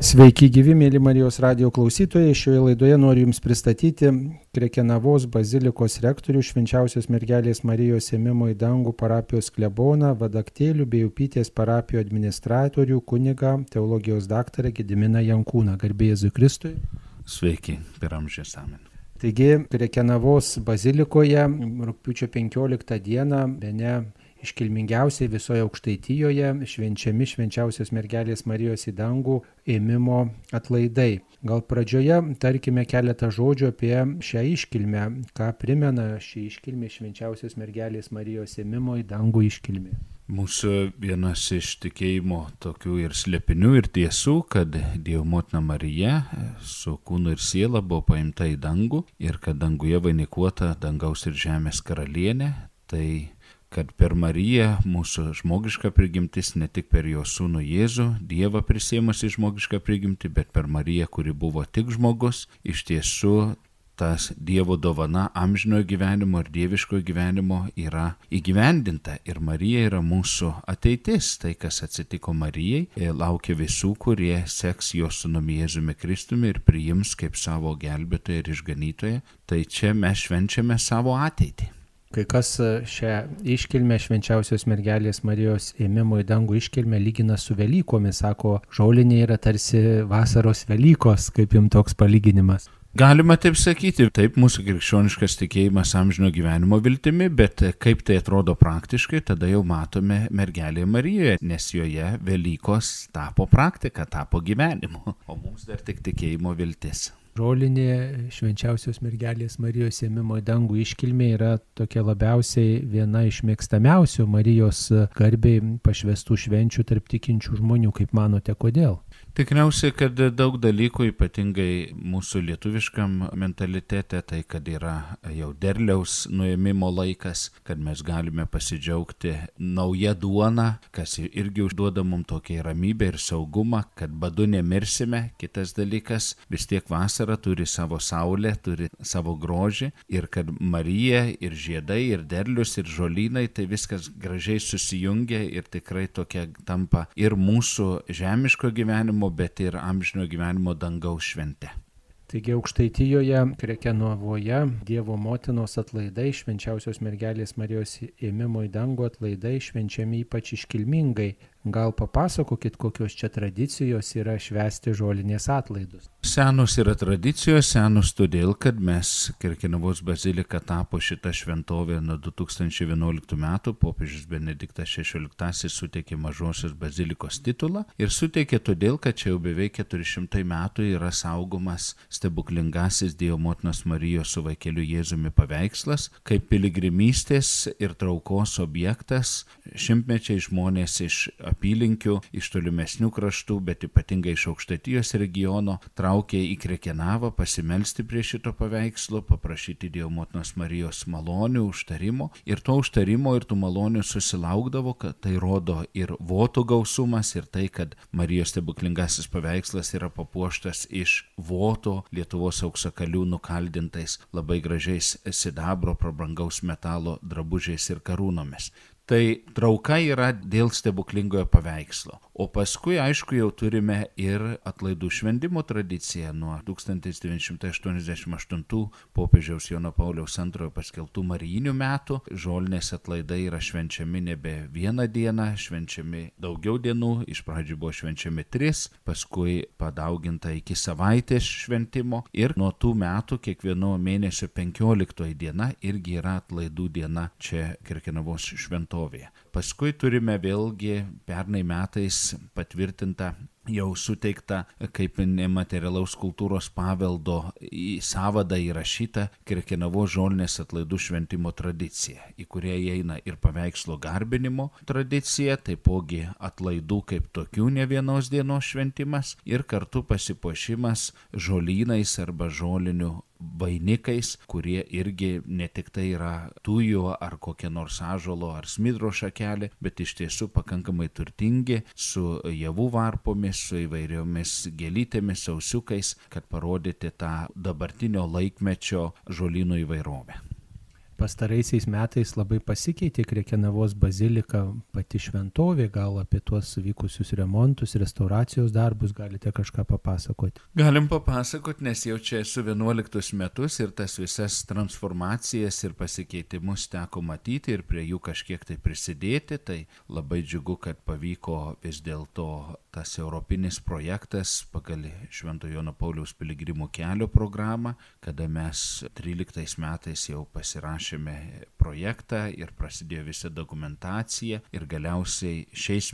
Sveiki gyvi, mėly Marijos radijo klausytojai. Šioje laidoje noriu Jums pristatyti Krekenavos bazilikos rektorių Švenčiausios mergelės Marijos ėmimo į dangų parapijos kleboną, Vadaktėlių bei Upytės parapijų administratorių kunigą teologijos daktarą Gediminą Jankūną. Garbė Jėzui Kristui. Sveiki, per amžius amen. Taigi, Krekenavos bazilikoje rugpjūčio 15 dieną, bene iškilmingiausiai visoje Aukštaitijoje švenčiami Švenčiausios mergelės Marijos į dangų ėmimo atlaidai. Gal pradžioje tarkime keletą žodžių apie šią iškilmę, ką primena ši iškilmė Švenčiausios mergelės Marijos ėmimo į dangų iškilmė. Mūsų vienas iš tikėjimo tokių ir slėpinių ir tiesų, kad Dievo motina Marija su kūnu ir siela buvo paimta į dangų ir kad danguje vainikuota dangaus ir žemės karalienė, tai kad per Mariją mūsų žmogiška prigimtis, ne tik per jo sūnų Jėzų, Dievą prisėmusi žmogišką prigimtį, bet per Mariją, kuri buvo tik žmogus, iš tiesų tas Dievo dovana amžinojo gyvenimo ir dieviškojo gyvenimo yra įgyvendinta. Ir Marija yra mūsų ateitis. Tai, kas atsitiko Marijai, laukia visų, kurie seks jo sūnumi Jėzumi Kristumi ir priims kaip savo gelbėtoją ir išganytoją. Tai čia mes švenčiame savo ateitį. Kai kas šią iškilmę Švenčiausios mergelės Marijos ėmimo į dangų iškilmę lygina su Velykomis, sako, žolinė yra tarsi vasaros Velykos, kaip jums toks palyginimas. Galima taip sakyti, taip mūsų krikščioniškas tikėjimas amžino gyvenimo viltimi, bet kaip tai atrodo praktiškai, tada jau matome mergelėje Marijoje, nes joje Velykos tapo praktika, tapo gyvenimu, o mums dar tik tikėjimo viltis. Žolinė Švenčiausios mergelės Marijos ėmimo į dangų iškilmė yra tokia labiausiai viena iš mėgstamiausių Marijos garbei pašvestų švenčių tarp tikinčių žmonių. Kaip manote, kodėl? Tikriausiai, kad daug dalykų, ypatingai mūsų lietuviškam mentalitete, tai kad yra jau derliaus nuėmimo laikas, kad mes galime pasidžiaugti nauja duona, kas irgi užduoda mums tokią ramybę ir saugumą, kad badu nemirsime. Kitas dalykas, vis tiek vasara turi savo saulę, turi savo grožį ir kad Marija ir žiedai, ir derlius, ir žolynai, tai viskas gražiai susijungia ir tikrai tokia tampa ir mūsų žemiško gyvenimo, bet ir amžino gyvenimo dangaus švente. Taigi Aukštaitijoje, Krekenavoje, Dievo motinos atlaidai, Švenčiausios mergelės Marijos ėmimo į dangų atlaidai švenčiami ypač iškilmingai. Gal papasakokit, kokios čia tradicijos yra švęsti žolinės atlaidus? Senos yra tradicijos, senos todėl, kad mes, Krekenavos bazilika tapo šitą šventovę nuo 2011 metų, popiežius Benediktas XVI suteikė mažosios bazilikos titulą ir suteikė todėl, kad čia jau beveik 400 metų yra saugomas stebuklingasis Dievo motinos Marijos su vaikeliu Jėzumi paveikslas, kaip piligrimystės ir traukos objektas. Šimtmečiai žmonės iš apylinkių, iš tolimesnių kraštų, bet ypatingai iš Aukštaitijos regiono, traukė į Krekenavą pasimelsti prie šito paveikslo, paprašyti Dievo motinos Marijos malonių, užtarimo. Ir to užtarimo ir tų malonių susilaukdavo, kad tai rodo ir votų gausumas, ir tai, kad Marijos stebuklingasis paveikslas yra papuoštas iš votų Lietuvos auksakalių nukaldintais labai gražiais sidabro prabrangaus metalo drabužiais ir karūnomis. Tai trauka yra dėl stebuklingojo paveikslo. O paskui, aišku, jau turime ir atlaidų šventimo tradiciją nuo 1988 popiežiaus Jono Pauliaus II paskelbtų marijinių metų. Žolinės atlaidai yra švenčiami nebe vieną dieną, švenčiami daugiau dienų. Iš pradžių buvo švenčiami 3, paskui padauginta iki savaitės šventimo. Ir nuo tų metų kiekvieno mėnesio 15 diena irgi yra atlaidų diena čia Krekenavos šventovėje. Paskui turime vėlgi pernai metais patvirtinta, jau suteikta kaip nematerialaus kultūros paveldo į sąvadą įrašyta Krekenavos žolinės atlaidų šventimo tradicija, į kurią įeina ir paveikslo garbinimo tradicija, taipogi atlaidų kaip tokių ne vienos dienos šventimas ir kartu pasipuošimas žolynais arba žolinių vainikais, kurie irgi ne tik tai yra tujų ar kokia nors ąžuolo ar smidro šakelė, bet iš tiesų pakankamai turtingi su javų varpomis, su įvairiomis gėlytėmis, sausiukais, kad parodyti tą dabartinio laikmečio žolynų įvairovę. pastaraisiais metais labai pasikeitė Krekenavos bazilika, pati šventovė, gal apie tuos vykusius remontus, restauracijos darbus galite kažką papasakoti? Galim papasakoti, nes jau čia esu 11 metus ir tas visas transformacijas ir pasikeitimus teko matyti ir prie jų kažkiek tai prisidėti, tai labai džiugu, kad pavyko vis dėlto tas europinis projektas pagal Švento Jono Pauliaus piligrimų kelio programą, kada mes 13 metais jau pasirašėme projektą ir prasidėjo visa dokumentacija ir galiausiai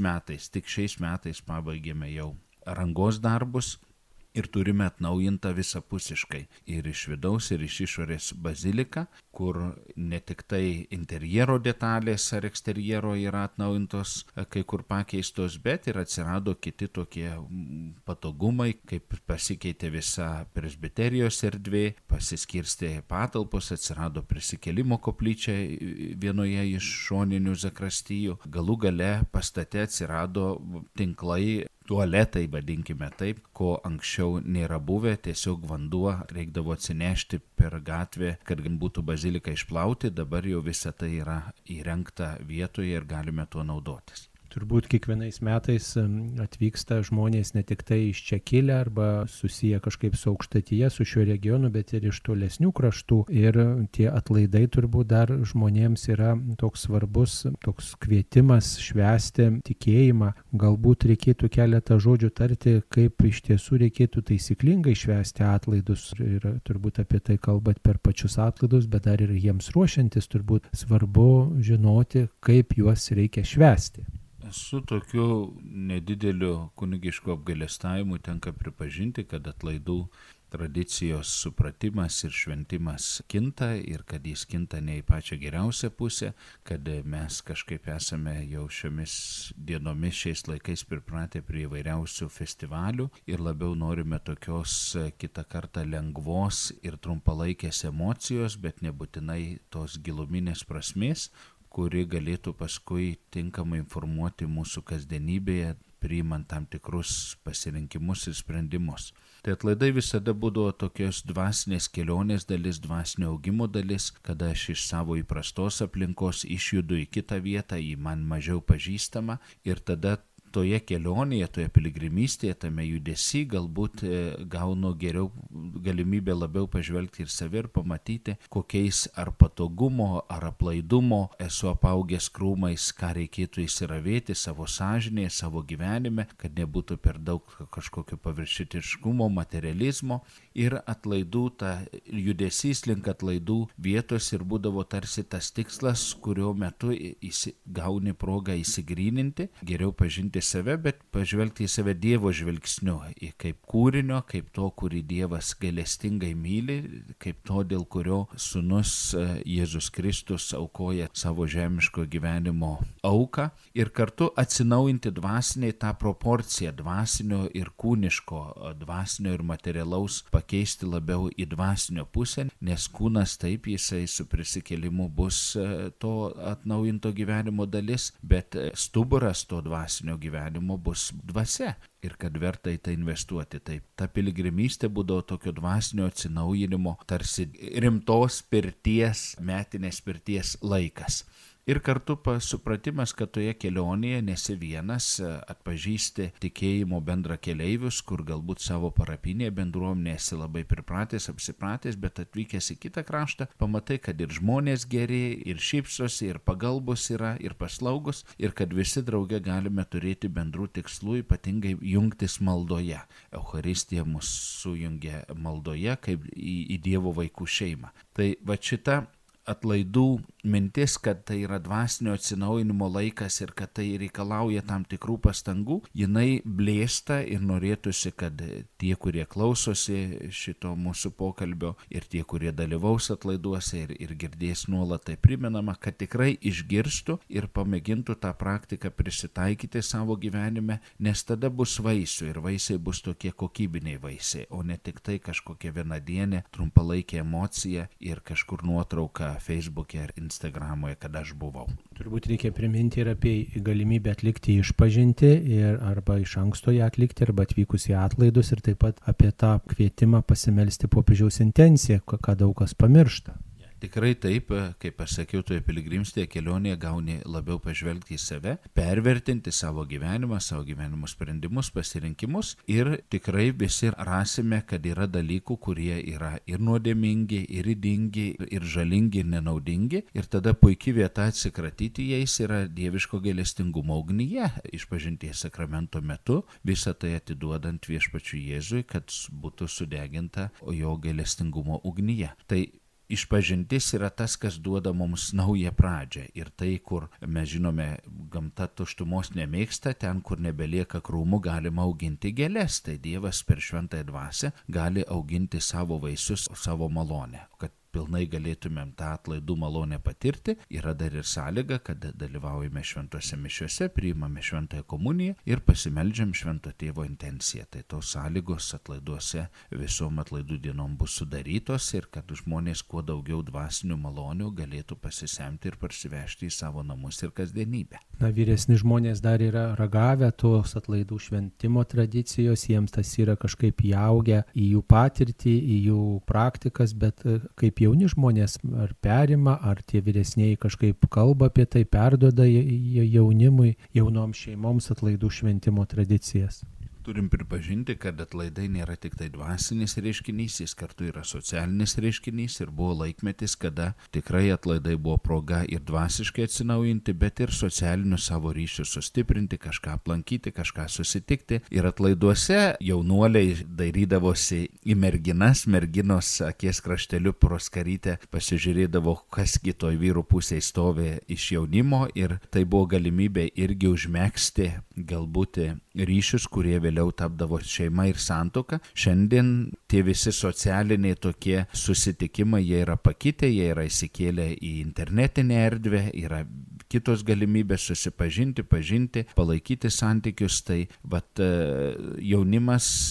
tik šiais metais pabaigėme jau rangos darbus. Ir turime atnaujintą visapusiškai ir iš vidaus, ir iš išorės baziliką, kur ne tik tai interjero detalės ar eksterjero yra atnaujintos, kai kur pakeistos, bet ir atsirado kiti tokie patogumai, kaip pasikeitė visa presbiterijos erdvė, pasiskirstė patalpos, atsirado prisikėlimo koplyčia vienoje iš šoninių zakrastijų, galų gale pastate atsirado tinklai, tualetai, vadinkime taip, ko anksčiau nėra buvę, tiesiog vanduo reikdavo atsinešti per gatvę, kad būtų bazilika išplauti, dabar jau visa tai yra įrengta vietoje ir galime tuo naudotis. Turbūt kiekvienais metais atvyksta žmonės ne tik tai iš čia kilę arba susiję kažkaip su Aukštaitija, su šiuo regionu, bet ir iš tolesnių kraštų. Ir tie atlaidai turbūt dar žmonėms yra toks svarbus, toks kvietimas švęsti tikėjimą. Galbūt reikėtų keletą žodžių tarti, kaip iš tiesų reikėtų taisyklingai švęsti atlaidus. Ir turbūt apie tai kalbat per pačius atlaidus, bet dar ir jiems ruošiantis turbūt svarbu žinoti, kaip juos reikia švęsti. Su tokiu nedideliu kunigišku apgailestavimu tenka pripažinti, kad atlaidų tradicijos supratimas ir šventimas kinta ir kad jis kinta ne į pačią geriausią pusę, kad mes kažkaip esame jau šiomis dienomis šiais laikais pripratę prie įvairiausių festivalių ir labiau norime tokios kitą kartą lengvos ir trumpalaikės emocijos, bet nebūtinai tos giluminės prasmės, kuri galėtų paskui tinkamai informuoti mūsų kasdienybėje, priimant tam tikrus pasirinkimus ir sprendimus. Tai atlaidai visada būdavo tokios dvasinės kelionės dalis, dvasinio augimo dalis, kada aš iš savo įprastos aplinkos išjudu į kitą vietą, į man mažiau pažįstamą ir tada toje kelionėje, toje piligrimystėje, tame judesy galbūt gaunu geriau galimybę labiau pažvelgti ir save ir pamatyti, kokiais ar patogumo, ar aplaidumo esu apaugęs krūmais, ką reikėtų įsiravėti savo sąžinėje, savo gyvenime, kad nebūtų per daug kažkokio paviršutiškumo, materializmo. Ir atlaidų, ta judesys link atlaidų vietos ir būdavo tarsi tas tikslas, kurio metu gauni progą įsigryninti, geriau pažinti save, bet pažvelgti į save Dievo žvilgsniu, į kaip kūrinio, kaip to, kurį Dievas gailestingai myli, kaip to, dėl kurio Sūnus Jėzus Kristus aukoja savo žemiško gyvenimo auką ir kartu atsinaujinti dvasiniai tą proporciją dvasinio ir kūniško, dvasinio ir materialaus pakeisti labiau į dvasinio pusę, nes kūnas taip jisai su prisikėlimu bus to atnaujinto gyvenimo dalis, bet stuburas to dvasinio gyvenimo bus dvasia ir kad verta į tai investuoti. Taip, ta piligrimystė būdavo tokio dvasinio atsinaujinimo, tarsi rimtos pirties, metinės pirties laikas. Ir kartu supratimas, kad toje kelionėje nesi vienas, atpažįsti tikėjimo bendra keleivius, kur galbūt savo parapinėje bendruomenėje esi labai pripratęs, apsipratęs, bet atvykęs į kitą kraštą, pamatai, kad ir žmonės geri, ir šypsosi, ir pagalbos yra, ir paslaugus, ir kad visi drauge galime turėti bendrų tikslų, ypatingai jungtis maldoje. Eucharistija mus sujungia maldoje kaip į Dievo vaikų šeimą. Tai va šita atlaidų mintis, kad tai yra dvasinio atsinaujinimo laikas ir kad tai reikalauja tam tikrų pastangų, jinai blėsta ir norėtųsi, kad tie, kurie klausosi šito mūsų pokalbio ir tie, kurie dalyvaus atlaiduose ir girdės nuolat tai primenama, kad tikrai išgirstų ir pamėgintų tą praktiką prisitaikyti savo gyvenime, nes tada bus vaisių ir vaisiai bus tokie kokybiniai vaisiai, o ne tik tai kažkokia vienadienė trumpalaikė emocija ir kažkur nuotrauka Facebook'e ar Instagramoje, kada aš buvau. Turbūt reikia priminti ir apie galimybę atlikti išpažintį ir arba iš anksto ją atlikti, arba atvykus į atlaidus ir taip pat apie tą kvietimą pasimelsti popiežiaus intenciją, ką daug kas pamiršta. Tikrai taip, kaip aš sakiau, toje piligrimstėje kelionėje gauni labiau pažvelgti į save, pervertinti savo gyvenimo sprendimus, pasirinkimus ir tikrai visi rasime, kad yra dalykų, kurie yra ir nuodėmingi, ir ydingi, ir žalingi, ir nenaudingi. Ir tada puikia vieta atsikratyti jais yra dieviško gailestingumo ugnyje, išpažinties sakramento metu, visą tai atiduodant viešpačiui Jėzui, kad būtų sudeginta jo gailestingumo ugnyje. Tai išpažintis yra tas, kas duoda mums naują pradžią. Ir tai, kur mes žinome, gamta tuštumos nemėgsta, ten, kur nebelieka krūmų, galima auginti gėles. Tai Dievas per šventąją dvasią gali auginti savo vaisius, savo malonę. Kad pilnai galėtumėm tą atlaidų malonę patirti, yra dar ir sąlyga, kad dalyvaujame šventose mišiuose, priimame šventąją komuniją ir pasimeldžiam švento tėvo intenciją. Tai tos sąlygos atlaiduose visom atlaidų dienom bus sudarytos ir kad žmonės kuo daugiau dvasinių malonių galėtų pasisemti ir parsivežti į savo namus ir kasdienybę. Na, vyresni žmonės dar yra ragavę tos atlaidų šventimo tradicijos, jiems tas yra kažkaip įaugę į jų patirtį, į jų praktikas, bet kaip jauni žmonės ar perima, ar tie vyresnieji kažkaip kalba apie tai, perduoda jaunimui, jaunoms šeimoms atlaidų šventimo tradicijas. Turim pripažinti, kad atlaidai nėra tik tai dvasinis reiškinys, jis kartu yra socialinis reiškinys ir buvo laikmetis, kada tikrai atlaidai buvo proga ir dvasiškai atsinaujinti, bet ir socialinius savo ryšius sustiprinti, kažką aplankyti, kažką susitikti. Ir atlaiduose jaunuoliai dairydavosi į merginos akies krašteliu pro skarytę, pasižiūrėdavo, kas kitoj vyrų pusėje stovi iš jaunimo ir tai buvo galimybė irgi užmegzti galbūt ryšius, kurie vėliau tapdavo šeima ir santuoka. Šiandien tie visi socialiniai tokie susitikimai, jie yra pakitę, jie yra įsikėlę į internetinę erdvę, yra kitos galimybės susipažinti, pažinti, palaikyti santykius. Tai jaunimas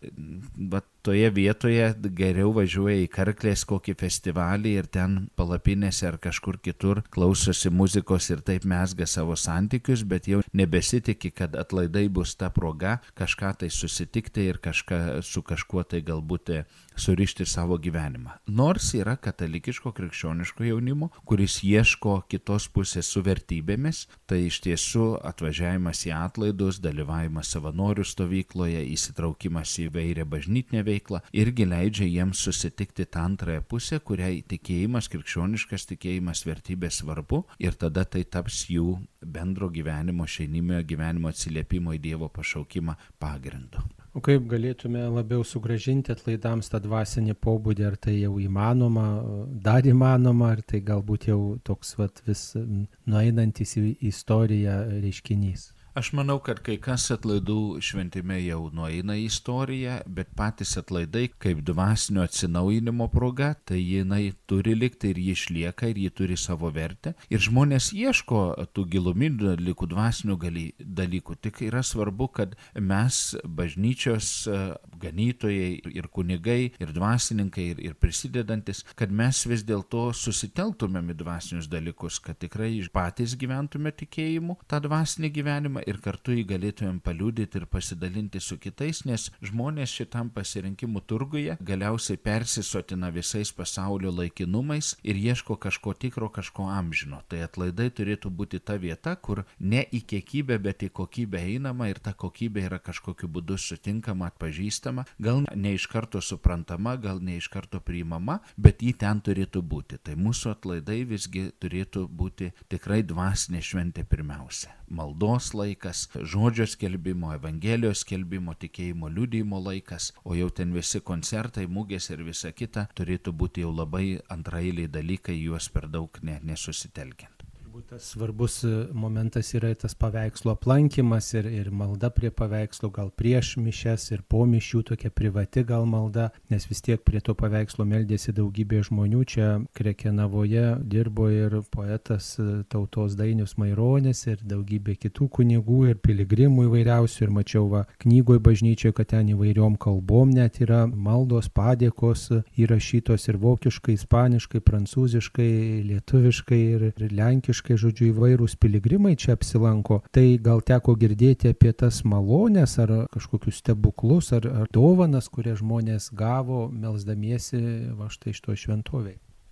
toje vietoje geriau važiuoja į Karklės kokį festivalį ir ten palapinėse ar kažkur kitur klausosi muzikos ir taip mezga savo santykius, bet jau nebesitikė, kad atlaidai bus ta proga kažką tai susitikti ir su kažkuo tai galbūt surišti savo gyvenimą. Nors yra katalikiško krikščioniško jaunimo, kuris ieško kitos pusės su vertybėmis, tai iš tiesų atvažiavimas į atlaidus, dalyvavimas savanorių stovykloje, įsitraukimas į įvairią bažnytinę veiklą irgi leidžia jiems susitikti tą antrąją pusę, kuriai tikėjimas, krikščioniškas tikėjimas, vertybės svarbu ir tada tai taps jų bendro gyvenimo, šeiminio gyvenimo atsiliepimo į Dievo pašaukimą pagrindu. O kaip galėtume labiau sugrąžinti atlaidams tą dvasinį pobūdį, ar tai jau įmanoma, dar įmanoma, ar tai galbūt jau toks vis nueinantis į istoriją reiškinys? Aš manau, kad kai kas atlaidų šventime jau nueina į istoriją, bet patys atlaidai kaip dvasinio atsinaujinimo proga, tai jinai turi likti ir ji išlieka ir ji turi savo vertę. Ir žmonės ieško tų giluminių dalykų, dvasinių dalykų. Tik yra svarbu, kad mes, bažnyčios ganytojai ir kunigai, ir dvasininkai, ir prisidedantis, kad mes vis dėlto susitelktumėm į dvasinius dalykus, kad tikrai patys gyventume tikėjimu tą dvasinį gyvenimą ir kartu jį galėtumėm paliudyti ir pasidalinti su kitais, nes žmonės šitam pasirinkimų turguje galiausiai persisotina visais pasaulio laikinumais ir ieško kažko tikro, kažko amžino. Tai atlaidai turėtų būti ta vieta, kur ne į kiekybę, bet į kokybę einama ir ta kokybė yra kažkokiu būdu sutinkama, atpažįstama, gal ne iš karto suprantama, gal ne iš karto priimama, bet ji ten turėtų būti. Tai mūsų atlaidai visgi turėtų būti tikrai dvasinė šventė pirmiausia. Maldos laikas, žodžio skelbimo, evangelijos skelbimo, tikėjimo liudijimo laikas, o jau ten visi koncertai, mugės ir visa kita turėtų būti jau labai antraeiliai dalykai, juos per daug nesusitelkiant. Tas svarbus momentas yra tas paveikslo aplankymas ir malda prie paveikslo, gal prieš mišias ir po mišių tokia privati gal malda, nes vis tiek prie to paveikslo meldėsi daugybė žmonių. Čia Krekenavoje dirbo ir poetas Tautos Dainius Maironis ir daugybė kitų kunigų ir piligrimų įvairiausių ir mačiau knygoje bažnyčioje, kad ten įvairiom kalbom net yra maldos, padėkos įrašytos ir vokiškai, ispaniškai, prancūziškai, lietuviškai ir lenkiškai. Žodžiu, įvairūs piligrimai čia apsilanko. Tai gal teko girdėti apie tas malonės ar kažkokius stebuklus ar dovanas, kurie žmonės gavo melsdamiesi štai šitoj šventovėje.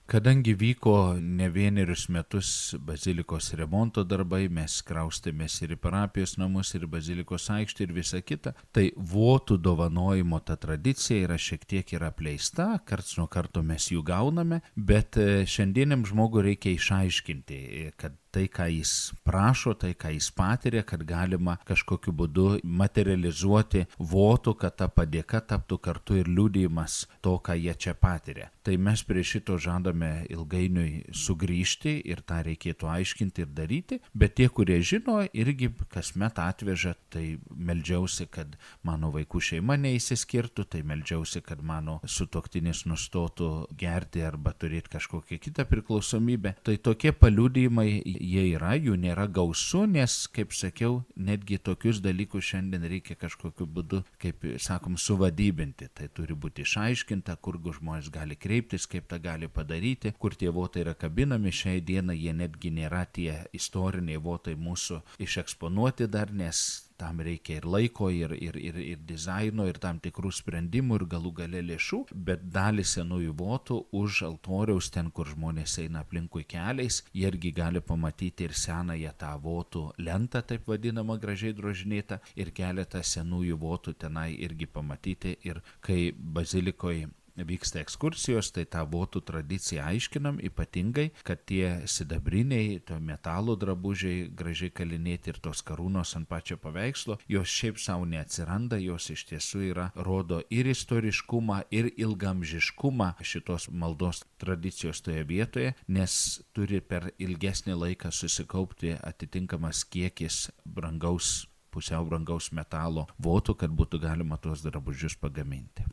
Kadangi vyko ne vienerius metus bazilikos remonto darbai, mes kraustėmės ir į parapijos namus, ir į bazilikos aikštę ir visa kita, tai votų dovanojimo ta tradicija yra šiek tiek yra apleista, karts nuo karto mes jų gauname, bet šiandieniam žmogui reikia išaiškinti, kad tai, ką jis prašo, tai, ką jis patiria, kad galima kažkokiu būdu materializuoti votų, kad ta padėka taptų kartu ir liudijimas to, ką jie čia patiria. Tai mes prie šito žadame ilgainiui sugrįžti ir tą reikėtų aiškinti ir daryti, bet tie, kurie žino, irgi kasmet atveža, tai meldžiausi, kad mano vaikų šeima neįsiskirtų, tai meldžiausi, kad mano sutuoktinis nustotų gerti arba turėti kažkokią kitą priklausomybę. Tai tokie paliudijimai jie yra, jų nėra gausu, nes, kaip sakiau, netgi tokius dalykus šiandien reikia kažkokiu būdu, kaip sakom, suvadybinti. Tai turi būti išaiškinta, kur žmonės gali kreiptis, kaip tą gali padaryti, kur tie votai yra kabinami. Šiai dienai jie netgi nėra tie istoriniai votai mūsų išeksponuoti dar, nes tam reikia ir laiko, ir dizaino, ir tam tikrų sprendimų, ir galų gale lėšų, bet dalį senųjų votų už altoriaus, ten, kur žmonės eina aplinkui keliais, jie irgi gali pamatyti ir senąją tą votų lentą, taip vadinamą, gražiai drožinėtą, ir keletą senųjų votų tenai irgi pamatyti. Ir kai bazilikoje vyksta ekskursijos, tai tą votų tradiciją aiškinam, ypatingai, kad tie sidabriniai, to metalo drabužiai gražiai kalinėti ir tos karūnos ant pačio paveikslo, jos šiaip savo neatsiranda, jos iš tiesų yra, rodo ir istoriškumą, ir ilgamžiškumą šitos maldos tradicijos toje vietoje, nes turi per ilgesnį laiką susikaupti atitinkamas kiekis brangaus, pusiau brangaus metalo votų, kad būtų galima tuos drabužius pagaminti.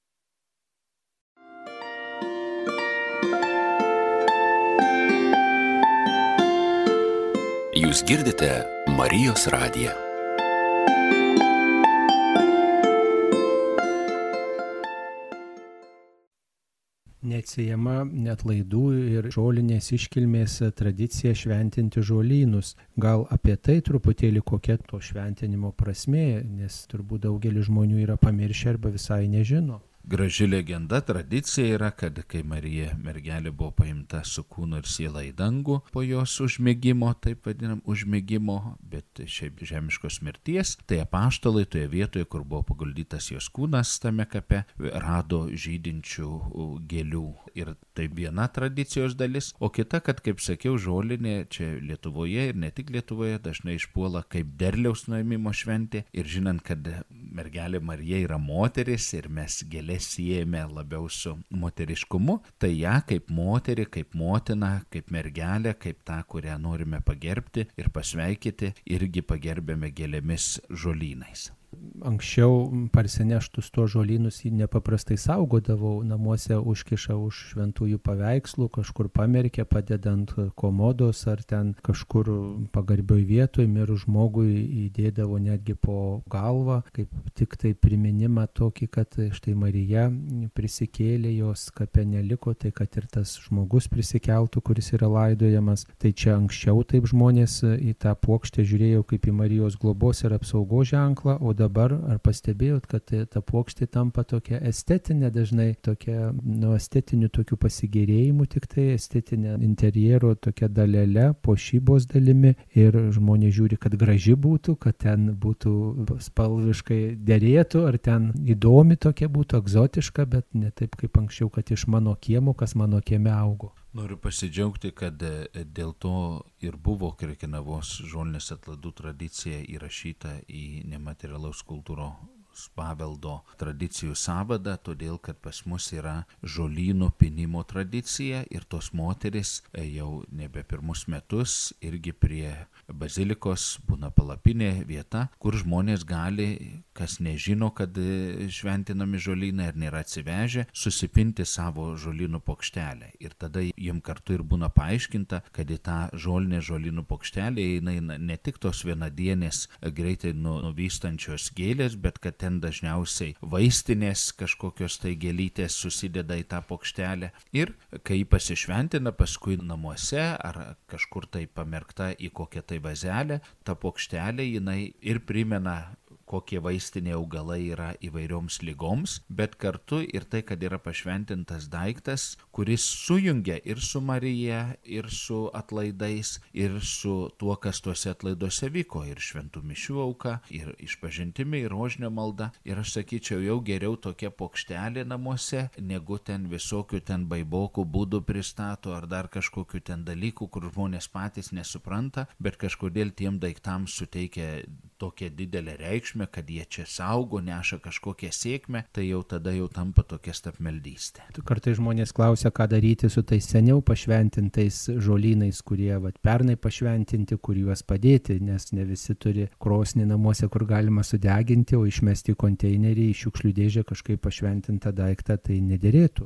Jūs girdite Marijos radiją. Neatsiejama atlaidų ir žolinės iškilmės tradicija šventinti žolynus. Gal apie tai truputėlį kokia to šventinimo prasmė, nes turbūt daugelis žmonių yra pamiršę arba visai nežino. Graži legenda, tradicija yra, kad kai Marija mergelė buvo paimta su kūnu ir siela į dangų po jos užmigimo, taip vadinam, užmigimo, bet šiaip žemiškos mirties, tai apaštalai toje vietoje, kur buvo paguldytas jos kūnas tame kape, rado žydinčių gėlių. Ir tai viena tradicijos dalis, o kita, kad, kaip sakiau, žolinė čia Lietuvoje ir ne tik Lietuvoje dažnai išpuola kaip derliaus nuėmimo šventė. Ir žinant, kad mergelė Marija yra moteris ir mes gėlės siejame labiau su moteriškumu, tai ją kaip moterį, kaip motiną, kaip mergelę, kaip tą, kurią norime pagerbti ir pasveikyti, irgi pagerbėme gėlėmis žolynais. Anksčiau parsineštus to žolynus nepaprastai saugodavau, namuose užkiša už šventųjų paveikslų, kažkur pamerkia, padedant komodos ar ten kažkur pagarbioj vietoj, mirus žmogui įdėdavo netgi po galvą, kaip tik tai priminimą tokį, kad štai Marija prisikėlė, jos kape neliko, tai kad ir tas žmogus prisikeltų, kuris yra laidojamas. Tai čia anksčiau taip žmonės į tą puokštę žiūrėjo kaip į Marijos globos ir apsaugos ženklą, o dabar, ar pastebėjot, kad ta puokštė tampa tokia estetinė, dažnai tokia, estetinių tokių pasigėrėjimų, tik tai estetinė interjero tokia dalelė, puošybos dalimi, ir žmonės žiūri, kad graži būtų, kad ten būtų spalviškai derėtų, ar ten įdomi tokia būtų, egzotiška, bet ne taip kaip anksčiau, kad iš mano kiemo, kas mano kieme augo. Noriu pasidžiaugti, kad dėl to ir buvo Krekenavos žolinės atlaidų tradicija įrašyta į nematerialaus kultūros paveldo tradicijų sąvadą, todėl kad pas mus yra žolynų pynimo tradicija ir tos moteris jau nebe pirmus metus irgi prie bazilikos būna palapinė vieta, kur žmonės gali, kas nežino, kad šventinami žolynai ar nėra atsivežę, susipinti savo žolynų pokštelę. Ir tada jiem kartu ir būna paaiškinta, kad į tą žolynų pokštelę eina ne tik tos vienadienės greitai nuvystančios gėlės, bet kad ten dažniausiai vaistinės kažkokios tai gėlytės susideda į tą pokštelę. Ir kai jį pasišventina, paskui namuose ar kažkur tai pamerkta į kokią tai vazelę, ta pokštelė jinai ir primena kokie vaistiniai augalai yra įvairioms lygoms, bet kartu ir tai, kad yra pašventintas daiktas, kuris sujungia ir su Marija, ir su atlaidais, ir su tuo, kas tuose atlaiduose vyko, ir šventų mišių auka, ir išpažintimi, ir rožinio malda. Ir aš sakyčiau, jau geriau tokia pokštelė namuose, negu ten visokių ten baibokų būdų pristato, ar dar kažkokių ten dalykų, kur žmonės patys nesupranta, bet kažkodėl tiem daiktams suteikia tokią didelę reikšmę, kad jie čia saugo, neša kažkokią sėkmę, tai jau tada jau tampa tokia stapmeldystė. Kartais žmonės klausia, ką daryti su tais seniau pašventintais žolynais, kurie pernai pašventinti, kur juos padėti, nes ne visi turi krosnį namuose, kur galima sudeginti, o išmesti į konteinerį, į šiukšlių dėžę kažkaip pašventintą daiktą, tai nederėtų.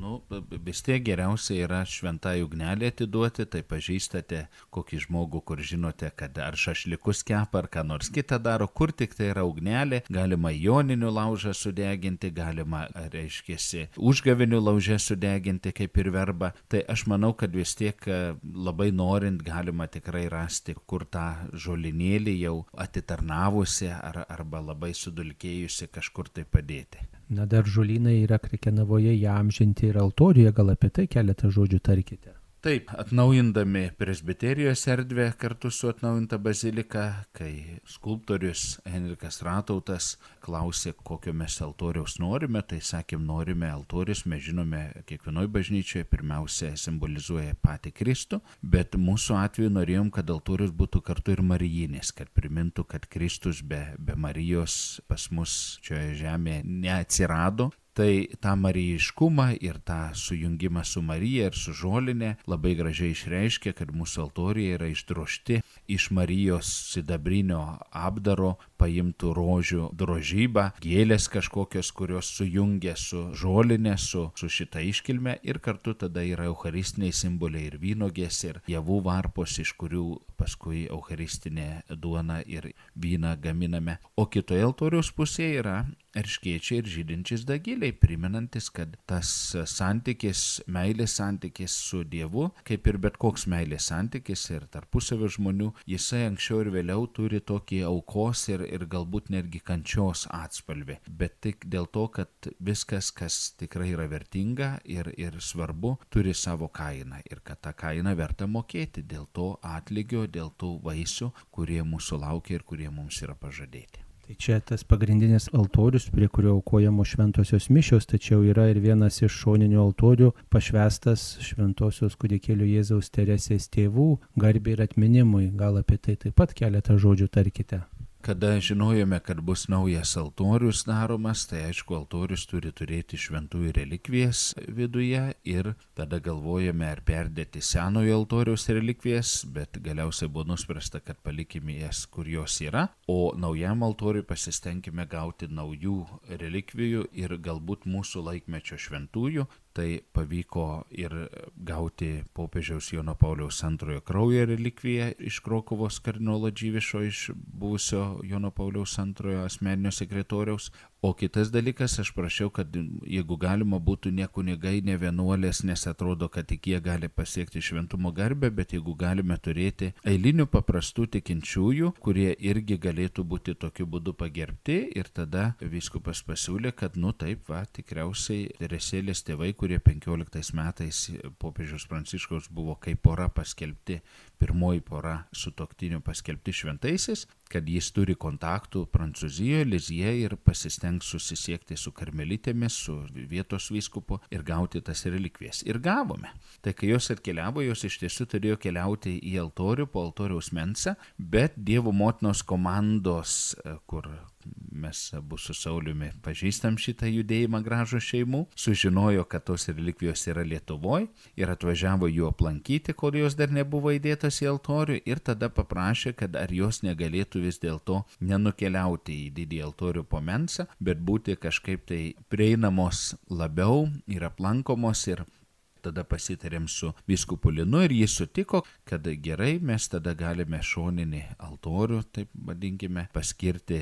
Vis tiek geriausia yra šventąją ugnelę atiduoti, tai pažįstate kokį žmogų, kur žinote, kad ar šašlikus kepa, ar ką nors kitą daro, kur tik tai yra ugnelė, galima joninių laužą sudeginti, galima, reiškiasi, užgavinių laužę sudeginti kaip ir verba. Tai aš manau, kad vis tiek labai norint galima tikrai rasti, kur tą žolinėlį jau atitarnavusi arba labai sudulkėjusi kažkur tai padėti. Dar žolynai yra Krekenavoje įamžinti ir altoriuje, gal apie tai keletą žodžių tarkite. Taip, atnaujindami presbiterijos erdvę kartu su atnaujinta bazilika, kai skulptorius Henrikas Ratautas klausė, kokio mes altoriaus norime, tai sakėm, norime altorius, mes žinome, kiekvienoje bažnyčioje pirmiausia simbolizuoja patį Kristų, bet mūsų atveju norėjom, kad altorius būtų kartu ir marijinis, kad primintų, kad Kristus be Marijos pas mus šioje žemėje neatsirado. Tai tą marijiškumą ir tą sujungimą su Marija ir su žolinė labai gražiai išreiškia, kad mūsų altorija yra išdrožti iš Marijos sidabrinio apdaro paimtų rožių drožybą, gėlės kažkokios, kurios sujungia su žolinė, su šita iškilme, ir kartu tada yra eucharistiniai simboliai ir vynogės, ir javų varpos, iš kurių paskui eucharistinė duona ir vyną gaminame. O kitoje altoriaus pusėje yra erškėčiai ir žydinčiais dagiliai, primenantis, kad tas santykis, meilės santykis su Dievu, kaip ir bet koks meilės santykis ir tarpusavio žmonių, jisai anksčiau ir vėliau turi tokį aukos ir galbūt netgi kančios atspalvį. Bet tik dėl to, kad viskas, kas tikrai yra vertinga ir svarbu, turi savo kainą ir kad tą kainą verta mokėti dėl to atlygio, dėl tų vaisių, kurie mūsų laukia ir kurie mums yra pažadėti. Tai čia tas pagrindinis altorius, prie kurio aukojamos šventosios mišios, tačiau yra ir vienas iš šoninių altorių pašvęstas šventosios kūdikėlio Jėzaus Teresės tėvų garbei ir atminimui. Gal apie tai taip pat keletą žodžių tarkite. Kada žinojome, kad bus naujas altorius daromas, tai aišku, altorius turi turėti šventųjų relikvijas viduje ir tada galvojame, ar perdėti senojo altoriaus relikvijas, bet galiausiai buvo nuspręsta, kad palikime jas, kur jos yra, o naujam altoriui pasistengime gauti naujų relikvijų ir galbūt mūsų laikmečio šventųjų. Tai pavyko ir gauti popiežiaus Jono Pauliaus II kraujo relikviją iš Krokuvos kardinolo Dživišo, iš buvusio Jono Pauliaus II asmeninio sekretoriaus. O kitas dalykas, aš prašiau, kad jeigu galima būtų ne kunigai, ne vienuolės, nes atrodo, kad tik jie gali pasiekti šventumo garbę, bet jeigu galime turėti eilinių paprastų tikinčiųjų, kurie irgi galėtų būti tokiu būdu pagerbti, ir tada vyskupas pasiūlė, kad tikriausiai Teresėlės tėvai, kurie 15 metais popiežiaus Pranciškaus buvo kaip pora paskelbti, pirmoji pora sutuoktinių paskelbti šventaisiais, kad jis turi kontaktų Prancūzijoje, Lizijoje ir pasistengs susisiekti su karmelitėmis, su vietos vyskupu ir gauti tas relikvijas. Ir gavome. Tai kai jos atkeliavo, jos iš tiesų turėjo keliauti į altorių, po altoriaus mensą, bet Dievo motinos komandos, kur mes abu su Sauliumi pažįstam šitą judėjimą gražų šeimų, sužinojo, kad tos relikvijos yra Lietuvoje ir atvažiavo jų aplankyti, kol jos dar nebuvo įdėtos į altorių, ir tada paprašė, kad ar jos negalėtų vis dėlto nenukeliauti į didį altorių po mensą, bet būti kažkaip tai prieinamos labiau ir aplankomos. Ir tada pasitarėm su vyskupu Linu ir jis sutiko, kad gerai, mes tada galime šoninį altorių, taip vadinkime, paskirti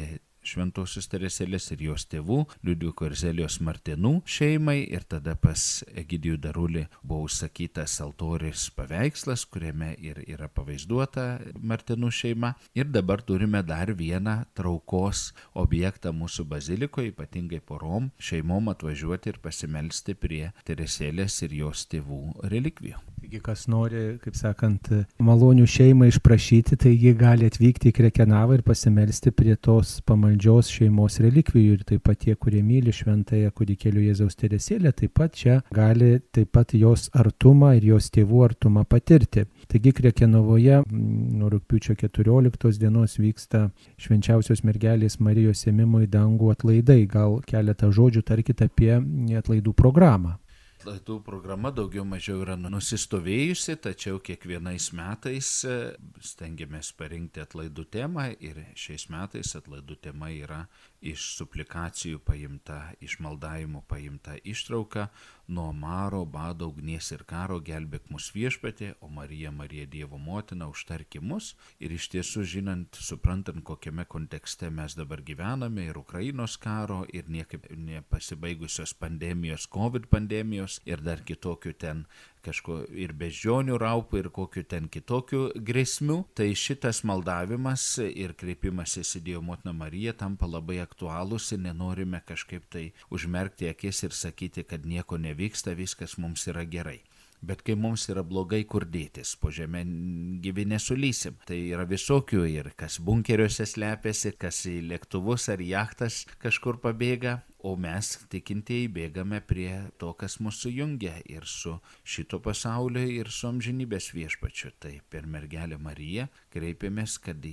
Šventosios Teresėlės ir jos tėvų, Liudviko ir Zelijos Martinų šeimai, ir tada pas Egidijų Darulį buvo užsakytas altorius paveikslas, kuriame ir yra pavaizduota Martinų šeima. Ir dabar turime dar vieną traukos objektą mūsų bazilikoje, ypatingai porom šeimom atvažiuoti ir pasimelsti prie Teresėlės ir jos tėvų relikvijų. Taigi, kas nori, kaip sakant, malonių šeimą išprašyti, taigi gali atvykti į Krekenavą ir pasimelsti prie tos pamaldžios šeimos relikvijų. Ir taip pat tie, kurie myli šventąją kūdikėlio Jėzaus Teresėlę, taip pat čia gali taip pat jos artumą ir jos tėvų artumą patirti. Taigi Krekenavoje nuo rugpjūčio 14 dienos vyksta švenčiausios mergelės Marijos ėmimo į dangų atlaidai. Gal keletą žodžių tarkit apie atlaidų programą. Atlaidų programa daugiau mažiau yra nusistovėjusi, tačiau kiekvienais metais stengiamės parinkti atlaidų temą ir šiais metais atlaidų tema yra iš suplikacijų paimta, iš maldavimų paimta ištrauka nuo maro, bado, ugnies ir karo gelbėk mus Viešpatie, o Marija, Marija Dievo motina, užtarki mus. Ir iš tiesų žinant, suprantant, kokiame kontekste mes dabar gyvename, ir Ukrainos karo, ir niekaip nepasibaigusios pandemijos, COVID pandemijos, ir dar kitokių ten kažko ir beždžionių raupų, ir kokių ten kitokių grėsmių, tai šitas maldavimas ir kreipimasis į Dievo motiną Mariją tampa labai aktualūs ir nenorime kažkaip tai užmerkti akis ir sakyti, kad nieko nevyksta, viskas mums yra gerai. Bet kai mums yra blogai, kur dėtis, po žemę gyvi nesulysim. Tai yra visokių ir kas bunkeriuose slepiasi, kas į lėktuvus ar jachtas kažkur pabėga, o mes tikintieji bėgame prie to, kas mūsų jungia ir su šito pasaulio, ir su amžinybės Viešpačiu. Tai per mergelę Mariją kreipiamės, kad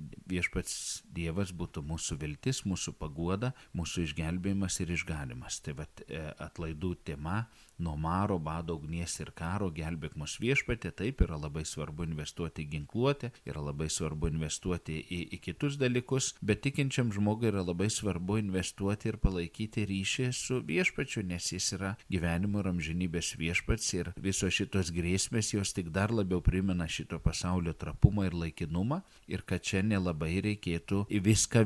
Viešpats Dievas būtų mūsų viltis, mūsų paguoda, mūsų išgelbėjimas ir išganymas. Tai vat atlaidų tema nuo maro, bado, ugnies ir karo gelbėk mus Viešpatie. Taip yra labai svarbu investuoti į ginkluotę, yra labai svarbu investuoti į kitus dalykus, bet tikinčiam žmogui yra labai svarbu investuoti ir palaikyti ryšį su Viešpačiu, nes jis yra gyvenimo ir amžinybės Viešpats, ir visos šitos grėsmės jos tik dar labiau primena šito pasaulio trapumą ir laikinumą, ir kad čia nelabai reikėtų į viską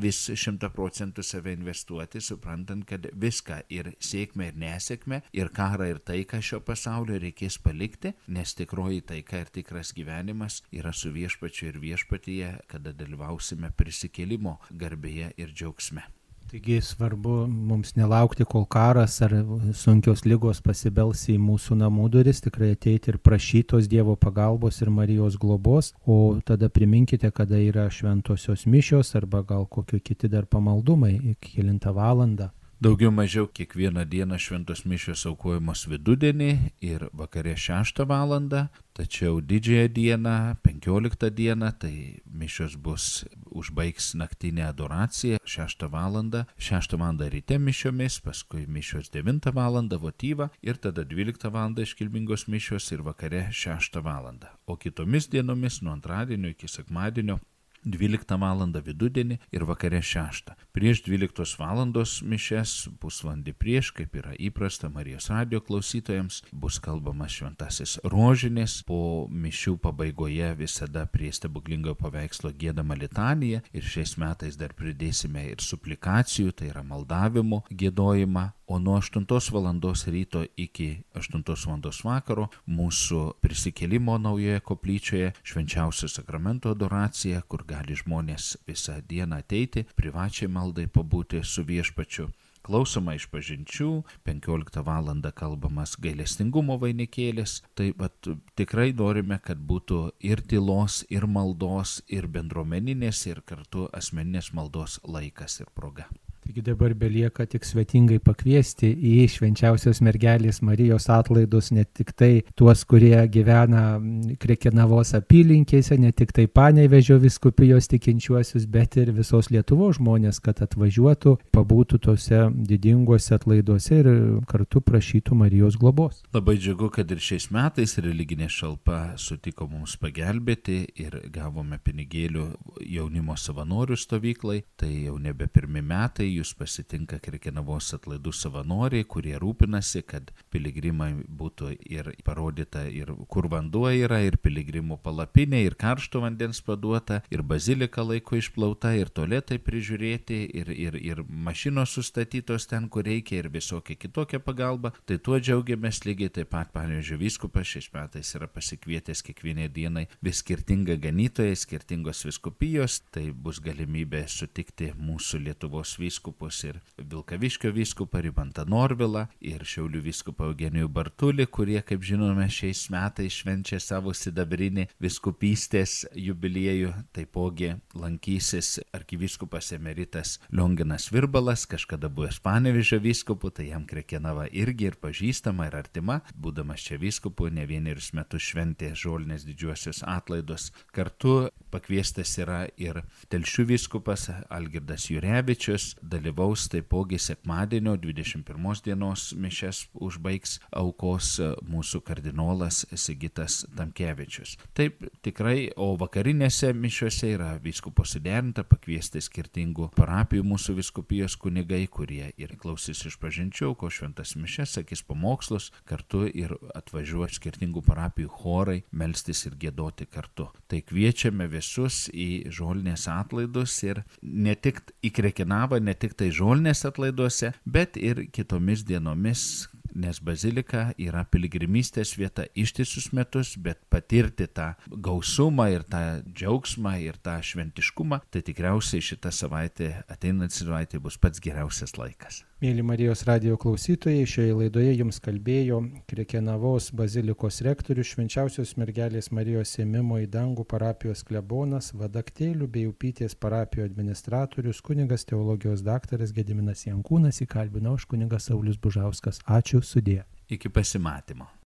100% save investuoti, suprantant, kad viską ir sėkmę ir nesėkmę, ir karą ir taiką šio pasaulio reikės palikti, nes tikroji taika ir tikras gyvenimas yra su Viešpačiu ir Viešpatyje, kada dalyvausime prisikėlimo garbėje ir džiaugsme. Taigi svarbu mums nelaukti, kol karas ar sunkios ligos pasibels į mūsų namų duris, tikrai ateiti ir prašytos Dievo pagalbos ir Marijos globos, o tada priminkite, kada yra šventosios mišios arba gal kokie kiti dar pamaldumai, iki 9 valandą. Daugiau mažiau kiekvieną dieną šventos mišios aukojamos vidudienį ir vakare 6 valandą, tačiau didžiąją dieną, 15 dieną, tai mišios užbaigs naktinę adoraciją 6 valandą, 6 valandą ryte mišiomis, paskui mišios 9 valandą votyva ir tada 12 valandą iškilmingos mišios ir vakare 6 valandą. O kitomis dienomis nuo antradienio iki sekmadienio 12 valandą vidudienį ir vakare 6. Prieš 12 valandos mišias, pusvalandį prieš, kaip yra įprasta Marijos radijo klausytojams, bus kalbamas šventasis rožinis, po mišių pabaigoje visada prie stebuklingojo paveikslo giedama litanija ir šiais metais dar pridėsime ir suplikacijų, tai yra maldavimų giedojimą. O nuo 8 valandos ryto iki 8 valandos vakaro mūsų prisikėlimo naujoje koplyčioje švenčiausio sakramento adoracija, kur gali žmonės visą dieną ateiti, privačiai maldai pabūti su Viešpačiu. Klausoma išpažinčių, 15 valandą kalbamas gailestingumo vainikėlis. Tai tikrai norime, kad būtų ir tylos, ir maldos, ir bendruomeninės, ir kartu asmeninės maldos laikas ir proga. Taigi dabar belieka tik svetingai pakviesti į švenčiausios mergelės Marijos atlaidus ne tik tai tuos, kurie gyvena Krekenavos apylinkėse, ne tik tai Panevėžio vyskupijos tikinčiuosius, bet ir visos Lietuvos žmonės, kad atvažiuotų, pabūtų tose didinguose atlaiduose ir kartu prašytų Marijos globos. Labai džiugu, kad ir šiais metais religinė šalpa sutiko mums pagelbėti ir gavome pinigėlių jaunimo savanorių stovyklai. Tai jau nebe pirmi metai, jūs pasitinka Krekenavos atlaidų savanoriai, kurie rūpinasi, kad piligrimai būtų ir parodyta, ir kur vanduo yra, ir piligrimų palapinė, ir karšto vandens paduota, ir bazilika laiku išplauta, ir tualetai prižiūrėti, ir mašinos sustatytos ten, kur reikia, ir visokia kitokia pagalba. Tai tuo džiaugiamės. Lygiai taip pat, pavyzdžiui, vyskupas šiais metais yra pasikvietęs kiekvienai dienai vis skirtingą ganytoją, skirtingos vyskupijos. Tai bus galimybė sutikti mūsų Lietuvos vyskupus ir Vilkaviškio vyskupą Rimantą Norvilą ir Šiaulių vyskupą Eugenijų Bartulį, kurie, kaip žinome, šiais metais švenčia savo sidabrinį vyskupystės jubiliejų. Taipogi lankysis arkivyskupas emeritas Lionginas Virbalas, kažkada buvęs Panevėžio vyskupu, tai jam Krekenava irgi ir pažįstama, ir artima. Būdamas čia vyskupu, ne vienerius metus šventė Žolinės didžiuosius atlaidus. Kartu pakviestas yra ir Telšių vyskupas Algirdas Jurevičius, dalyvaus taipogi sekmadienio 21 dienos mišias užbaigs aukos mūsų kardinolas Sigitas Tamkevičius. Taip tikrai, o vakarinėse mišiuose yra vyskupo suderinta pakviesti skirtingų parapijų mūsų vyskupijos kunigai, kurie ir klausys išpažinčių, aukos šventas mišias, sakys pamokslus, kartu ir atvažiuos skirtingų parapijų chorai melstis ir giedoti kartu. Tai kviečiame visus į Žolinės atlaidus ir ne tik į Krekenavą, ne tik tai Žolinės atlaiduose, bet ir kitomis dienomis, nes bazilika yra piligrimystės vieta ištisus metus, bet patirti tą gausumą ir tą džiaugsmą ir tą šventiškumą, tai tikriausiai šitą savaitę, ateinantį savaitę bus pats geriausias laikas. Mėly Marijos radijo klausytojai, šioje laidoje jums kalbėjo Krekenavos bazilikos rektorius, Švenčiausios mergelės Marijos ėmimo į dangų parapijos klebonas, Vadaktėlių bei Upytės parapijos administratorius, kunigas teologijos daktaras Gediminas Jankūnas, įkalbino aš kunigas Saulius Bužauskas. Ačiū, sudie. Iki pasimatymo.